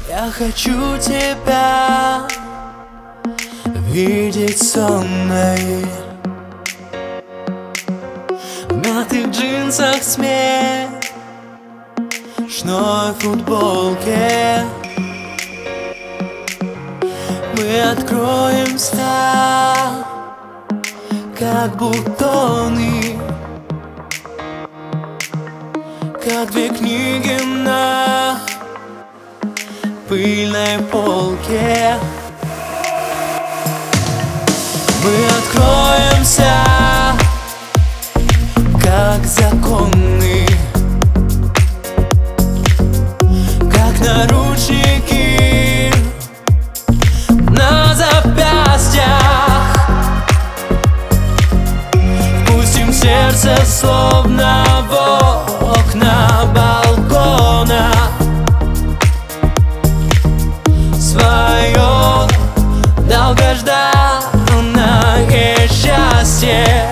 Я хочу тебя видеть сонной, в мятых джинсах, смешной футболке. Мы откроемся, как бутоны, как две книги на пыльной полке. Мы откроемся, как законы, как наручники на запястьях. Пустим сердце словно в окна балкона, свое долгожданное счастье.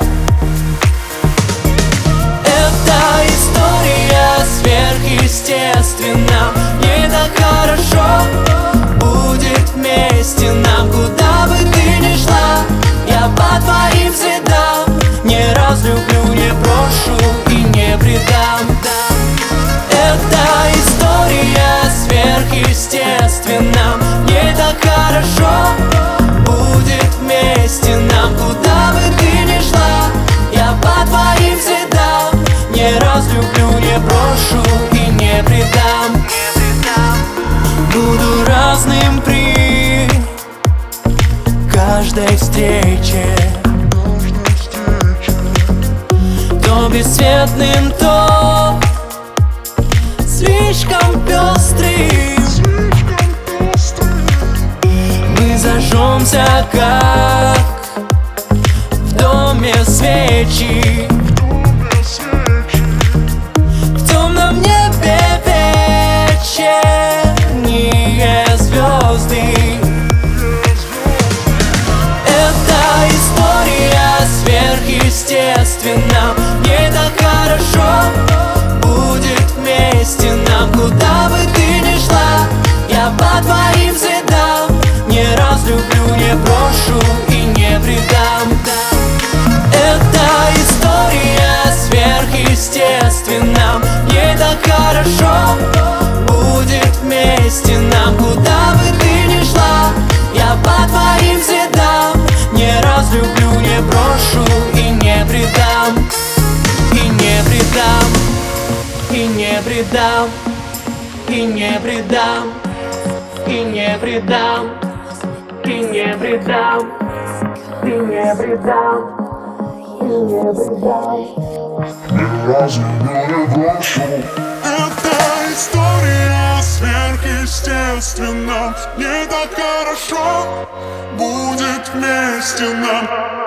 Это история сверхъестественна. Мне так хорошо будет вместе нам. Куда бы ты ни шла, я по твоим следам. Не разлюблю, не брошу и не предам. Это история сверхъестественна. Мне так хорошо будет вместе нам. Куда бы ты ни шла, я по твоим следам. Не разлюблю, не брошу и не предам. Буду разным при каждой встрече, то бесцветным, то слишком пестрым. Мы зажжемся, как в доме свечи, в темном небе вечерние звезды. Это история сверхъестественна. Мне так хорошо будет вместе нам. Куда бы ты ни шла, я по твоим следам. Не разлюблю, не брошу и не предам. Это история сверхъестественна. Мне так хорошо будет вместе нам. Куда бы ты ни шла, я по твоим следам. Не разлюблю, не брошу и не предам. И не предам, и не предам, и не предам, и не предам, и не предам, и не предам, и не предам. Ни разу не брошу. Это история сверхъестественна. Мне так хорошо будет вместе нам.